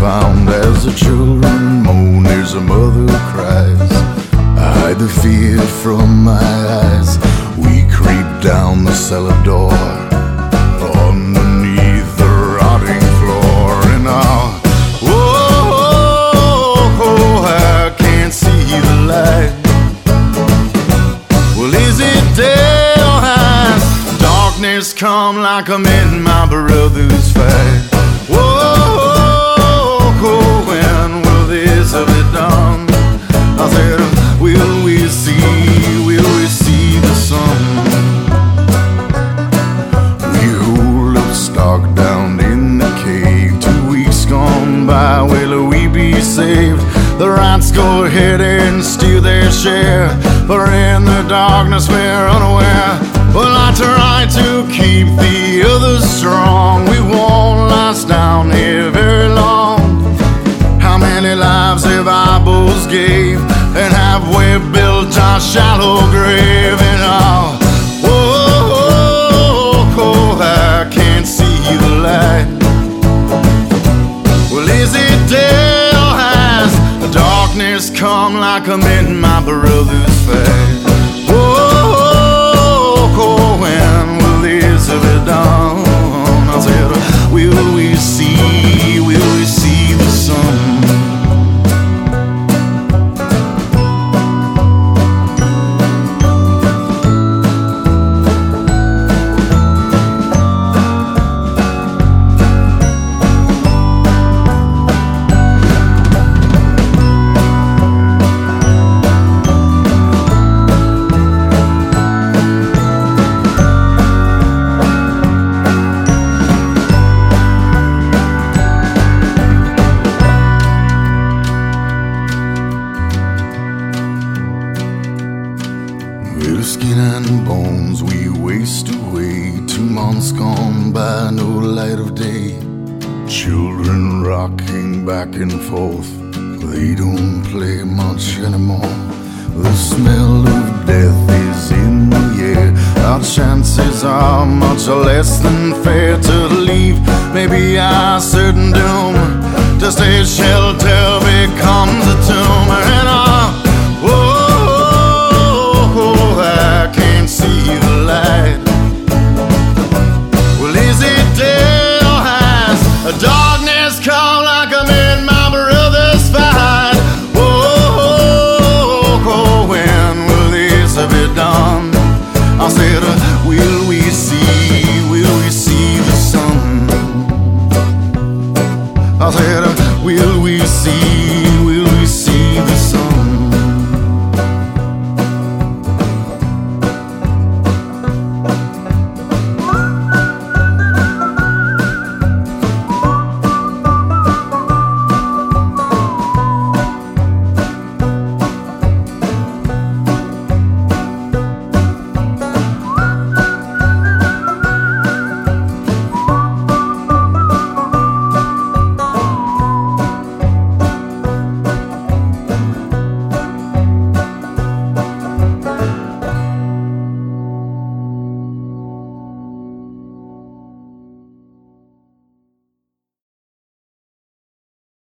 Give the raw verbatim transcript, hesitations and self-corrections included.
found as the children moan. There's a mother who cries. I hide the fear from my eyes. We creep down the cellar door, underneath the rotting floor, and I'll, whoa, oh, I can't see the light. Well, is it day or has darkness come like I'm in my brother's fight? Whoa, when will this be done? I said, will we see, will we see the sun? We hold up stock down in the cave, two weeks gone by, will we be saved? The rats go ahead and steal their share, but in the darkness we're unaware. Well, I try to keep the others strong. We won't last down here very long. How many lives have I both gave, and have we built our shallow grave? And I'll, whoa, oh, I can't see the light. Well, is it day or has the darkness come like I'm in my brother's fight? Whoa, oh, when will this be done? I said, will we see, will we see the sun? We're skin and bones, we waste away. Two months gone by, no light of day. Children rocking back and forth, they don't play much anymore. The smell of death is in the air. Our chances are much less than fair to leave. Maybe our certain doom to stay shelter becomes a tomb. And our, whoa, I can't see the light. Well, is it day or has a darkness come like I'm in my brother's fight? Whoa, when will this be done? I said, will we see, will we see the sun? I said,